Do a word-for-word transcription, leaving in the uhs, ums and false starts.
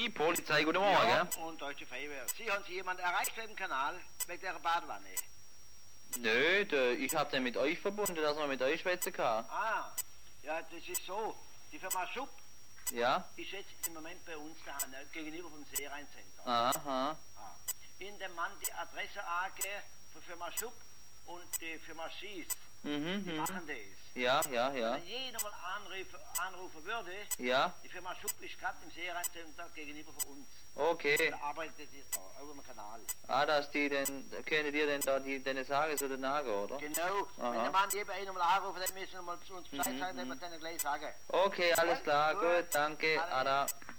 die Polizei, guten Morgen. Ja, und Deutsche Feuerwehr. Sie haben Sie jemand erreicht auf dem Kanal wegen der Badewanne? Nö, de, ich hab den mit euch verbunden, dass man mit euch schwätzen kann. Ah, ja, das ist so. Die Firma Schupp Ja? ist jetzt im Moment bei uns da ne, gegenüber vom Seerheincenter. Aha. Ah. In dem Mann die Adresse angegeben für Firma Schupp und die Firma Schieß. Mhm, Die mhm. machen das. Ja, ja, ja. Wenn jeder mal anrufen, anrufen würde, Ja, die Firma Schupp ist gerade im Seerheincenter gegenüber von uns. okay. Da arbeitet die da, über dem Kanal. Ah, dass die denn, können dir denn da die, deine Sage so nagen, oder? Genau. Aha. Wenn der Mann eben einen mal anrufen, dann müssen wir mal zu uns Bescheid Mhm, sagen, dann mhm. wir dann gleich sagen. Okay, alles klar, Gut. gut, danke, Alles. Ada.